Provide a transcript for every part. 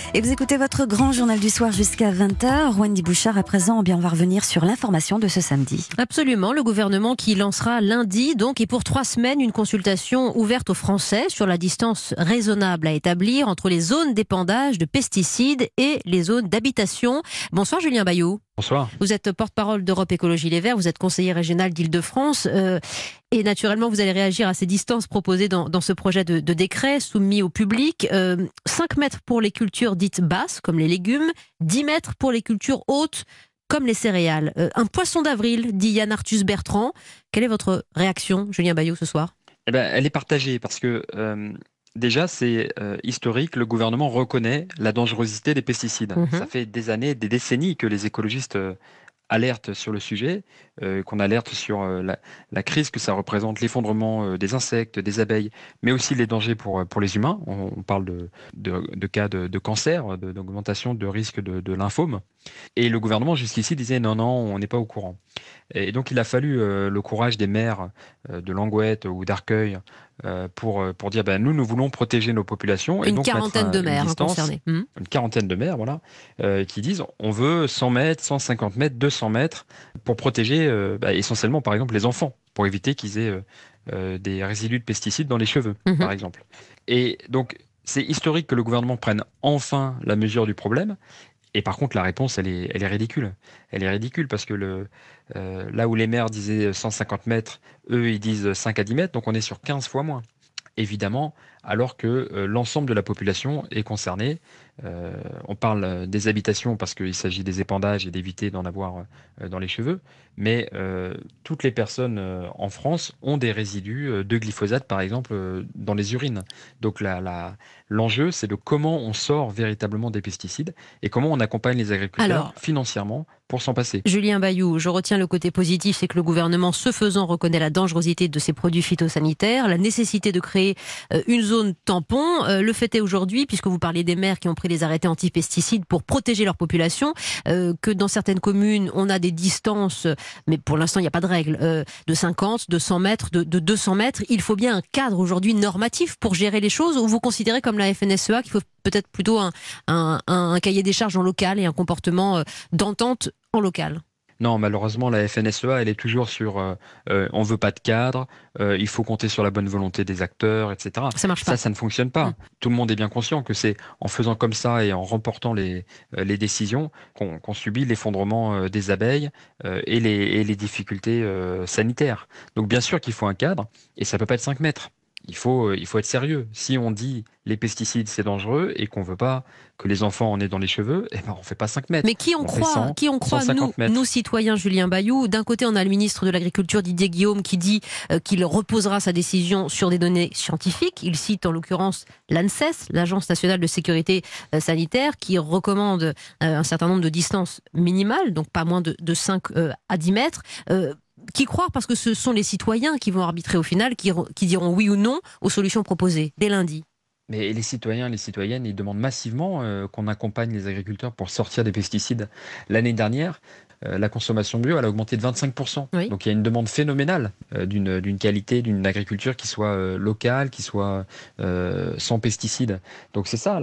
Et vous écoutez votre grand journal du soir jusqu'à 20h. Wendy Bouchard, à présent, on va revenir sur l'information de ce samedi. Absolument, le gouvernement qui lancera lundi, donc, et pour 3 semaines, une consultation ouverte aux Français sur la distance raisonnable à établir entre les zones d'épandage de pesticides et les zones d'habitation. Bonsoir Julien Bayou. Bonsoir. Vous êtes porte-parole d'Europe Écologie Les Verts, vous êtes conseiller régional d'Île-de-France et naturellement vous allez réagir à ces distances proposées dans ce projet de décret soumis au public. 5 mètres pour les cultures dites basses, comme les légumes, 10 mètres pour les cultures hautes, comme les céréales. Un poisson d'avril, dit Yann Arthus Bertrand. Quelle est votre réaction, Julien Bayou, ce soir ? Elle est partagée parce que déjà c'est historique, le gouvernement reconnaît la dangerosité des pesticides. Ça fait des années, des décennies que les écologistes alertent sur le sujet, qu'on alerte sur la crise que ça représente, l'effondrement des insectes, des abeilles, mais aussi les dangers pour les humains. On parle de cas de cancer, d'augmentation de risque de lymphome. Et le gouvernement jusqu'ici disait non, on n'est pas au courant. Et donc il a fallu le courage des maires de Languette ou d'Arcueil pour dire nous voulons protéger nos populations. Une donc quarantaine de maires concernés. Une quarantaine de maires, voilà, qui disent on veut 100 mètres, 150 mètres, 200 mètres pour protéger essentiellement par exemple les enfants, pour éviter qu'ils aient des résidus de pesticides dans les cheveux, par exemple. Et donc c'est historique que le gouvernement prenne enfin la mesure du problème. Et par contre, la réponse, elle est ridicule. Elle est ridicule parce que là où les maires disaient 150 mètres, eux, ils disent 5 à 10 mètres, donc on est sur 15 fois moins. Évidemment, alors que l'ensemble de la population est concernée. On parle des habitations parce qu'il s'agit des épandages et d'éviter d'en avoir dans les cheveux, mais toutes les personnes en France ont des résidus de glyphosate, par exemple, dans les urines. Donc l'enjeu, c'est de comment on sort véritablement des pesticides et comment on accompagne les agriculteurs financièrement pour s'en passer. Julien Bayou, je retiens le côté positif, c'est que le gouvernement, ce faisant, reconnaît la dangerosité de ces produits phytosanitaires, la nécessité de créer une zone tampon. Le fait est aujourd'hui, puisque vous parlez des maires qui ont pris des arrêtés anti-pesticides pour protéger leur population, que dans certaines communes, on a des distances, mais pour l'instant, il n'y a pas de règle, de 50, de 100 mètres, de 200 mètres. Il faut bien un cadre aujourd'hui normatif pour gérer les choses, ou vous considérez comme la FNSEA qu'il faut peut-être plutôt un cahier des charges en local et un comportement d'entente en local? Non, malheureusement, la FNSEA, elle est toujours sur on veut pas de cadre, il faut compter sur la bonne volonté des acteurs, etc. Ça marche pas. Ça ne fonctionne pas. Tout le monde est bien conscient que c'est en faisant comme ça et en remportant les décisions qu'on subit l'effondrement des abeilles et les difficultés sanitaires. Donc bien sûr qu'il faut un cadre, et ça peut pas être 5 mètres. Il faut être sérieux. Si on dit les pesticides c'est dangereux et qu'on veut pas que les enfants en aient dans les cheveux, on fait pas 5 mètres. Mais qui on croit nous citoyens, Julien Bayou? D'un côté, on a le ministre de l'Agriculture, Didier Guillaume, qui dit qu'il reposera sa décision sur des données scientifiques. Il cite en l'occurrence l'ANSES, l'Agence nationale de sécurité sanitaire, qui recommande un certain nombre de distances minimales, donc pas moins de 5 à 10 mètres. Qui croire, parce que ce sont les citoyens qui vont arbitrer au final, qui diront oui ou non aux solutions proposées dès lundi. Mais les citoyens, les citoyennes, ils demandent massivement qu'on accompagne les agriculteurs pour sortir des pesticides. L'année dernière, la consommation bio, elle a augmenté de 25%. Oui. Donc il y a une demande phénoménale d'une qualité, d'une agriculture qui soit locale, qui soit sans pesticides. Donc c'est ça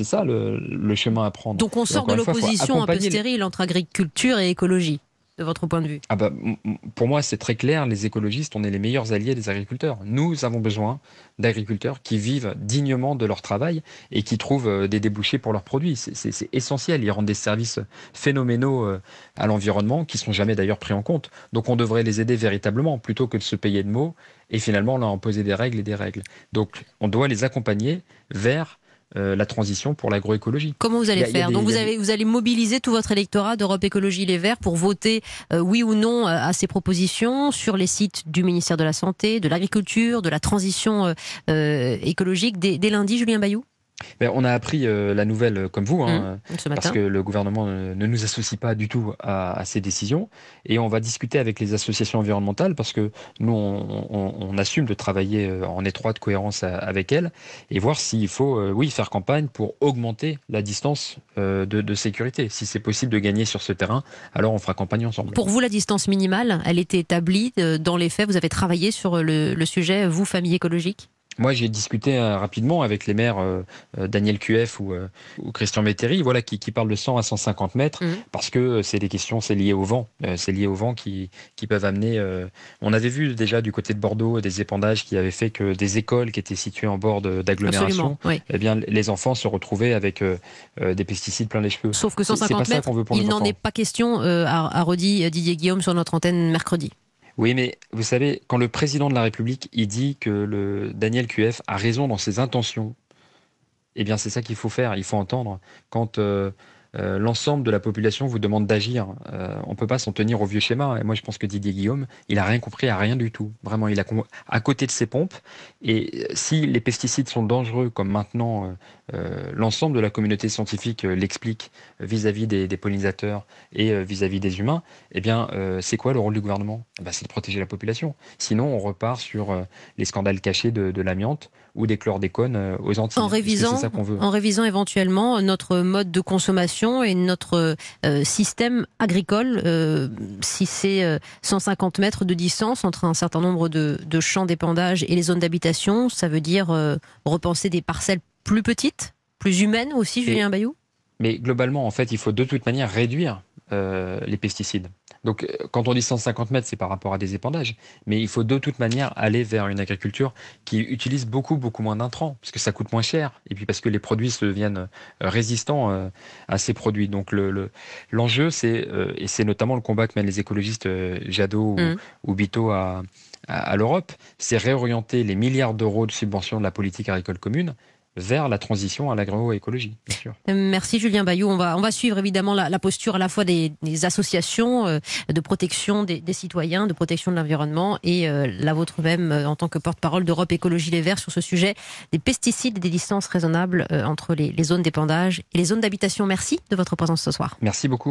le chemin à prendre. Donc on sort de l'opposition un peu stérile entre agriculture et écologie, de votre point de vue? Pour moi, c'est très clair, les écologistes, on est les meilleurs alliés des agriculteurs. Nous avons besoin d'agriculteurs qui vivent dignement de leur travail et qui trouvent des débouchés pour leurs produits. C'est essentiel, ils rendent des services phénoménaux à l'environnement qui ne sont jamais d'ailleurs pris en compte. Donc on devrait les aider véritablement, plutôt que de se payer de mots et finalement leur imposer des règles et des règles. Donc on doit les accompagner vers la transition pour l'agroécologie. Comment vous allez faire? Donc vous allez mobiliser tout votre électorat d'Europe Écologie Les Verts pour voter oui ou non à ces propositions sur les sites du ministère de la Santé, de l'Agriculture, de la transition écologique dès lundi, Julien Bayou? On a appris la nouvelle comme vous, ce matin, parce que le gouvernement ne nous associe pas du tout à ces décisions. Et on va discuter avec les associations environnementales parce que nous, on assume de travailler en étroite cohérence avec elles et voir s'il faut, faire campagne pour augmenter la distance de sécurité. Si c'est possible de gagner sur ce terrain, alors on fera campagne ensemble. Pour vous, la distance minimale, elle était établie dans les faits? Vous avez travaillé sur le sujet, vous, famille écologique? Moi, j'ai discuté rapidement avec les maires Daniel QF ou Christian Métairie, voilà, qui parlent de 100 à 150 mètres, parce que c'est des questions, c'est lié au vent. C'est lié au vent qui peuvent amener... On avait vu déjà du côté de Bordeaux des épandages qui avaient fait que des écoles qui étaient situées en bord d'agglomération, Oui. eh bien, les enfants se retrouvaient avec des pesticides plein les cheveux. Sauf que C'est 150 pas ça mètres, qu'on veut pour il nos n'en enfants. est pas question, a redit Didier Guillaume sur notre antenne mercredi. Oui, mais vous savez, quand le président de la République, il dit que le Daniel QF a raison dans ses intentions, eh bien, c'est ça qu'il faut faire. Il faut entendre. Quand l'ensemble de la population vous demande d'agir, on ne peut pas s'en tenir au vieux schéma. Et moi, je pense que Didier Guillaume, il n'a rien compris à rien du tout. Vraiment, il a à côté de ses pompes. Et si les pesticides sont dangereux, comme maintenant l'ensemble de la communauté scientifique l'explique vis-à-vis des pollinisateurs et vis-à-vis des humains, eh bien, c'est quoi le rôle du gouvernement? Eh ben, c'est de protéger la population. Sinon, on repart sur les scandales cachés de l'amiante ou des chlordécones aux Antilles. C'est ça qu'on veut. En révisant éventuellement notre mode de consommation et notre système agricole, si c'est 150 mètres de distance entre un certain nombre de champs d'épandage et les zones d'habitation, ça veut dire repenser des parcelles plus petites, plus humaines aussi, Julien Bayou? Mais globalement, en fait, il faut de toute manière réduire les pesticides. Donc, quand on dit 150 mètres, c'est par rapport à des épandages. Mais il faut de toute manière aller vers une agriculture qui utilise beaucoup, beaucoup moins d'intrants, parce que ça coûte moins cher. Et puis parce que les produits se deviennent résistants à ces produits. Donc, l'enjeu, c'est, et c'est notamment le combat que mènent les écologistes Jadot ou Bito à l'Europe, c'est réorienter les milliards d'euros de subventions de la politique agricole commune vers la transition à l'agroécologie, bien sûr. Merci Julien Bayou. On va suivre évidemment la posture à la fois des associations de protection des citoyens, de protection de l'environnement et la vôtre même en tant que porte-parole d'Europe Écologie Les Verts sur ce sujet des pesticides et des distances raisonnables entre les zones d'épandage et les zones d'habitation. Merci de votre présence ce soir. Merci beaucoup.